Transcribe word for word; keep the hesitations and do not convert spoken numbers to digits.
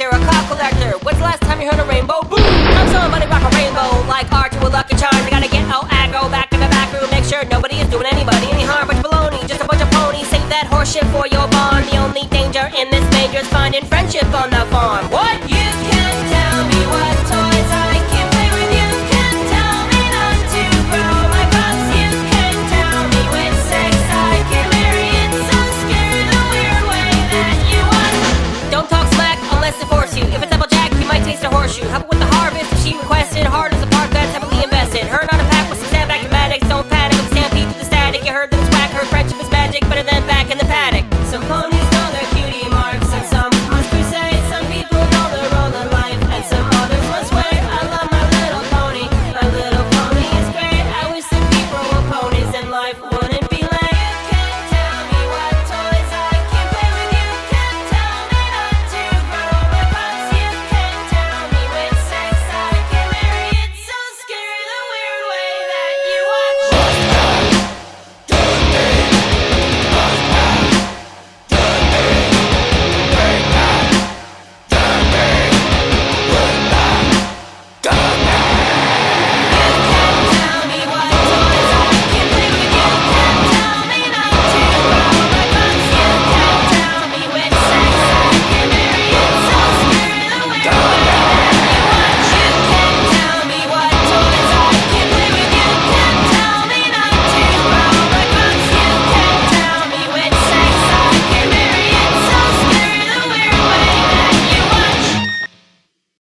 actor, a cop collector. When's the last time you heard a rainbow? Boom! I'm somebody rock a rainbow like art to a lucky charm. They gotta get all aggro back in the back room. Make sure nobody is doing anybody any harm. Bunch of baloney, just a bunch of ponies. Save that horseshit for your barn. The only danger in this major is finding friendship on the farm. What? You can tell me what toys I can play with. You can tell me not to grow my crops. You can tell me with sex I can marry. It's so scary the weird way that you want. Don't talk smack unless they force you. If it's Applejack, you might taste a horseshoe. How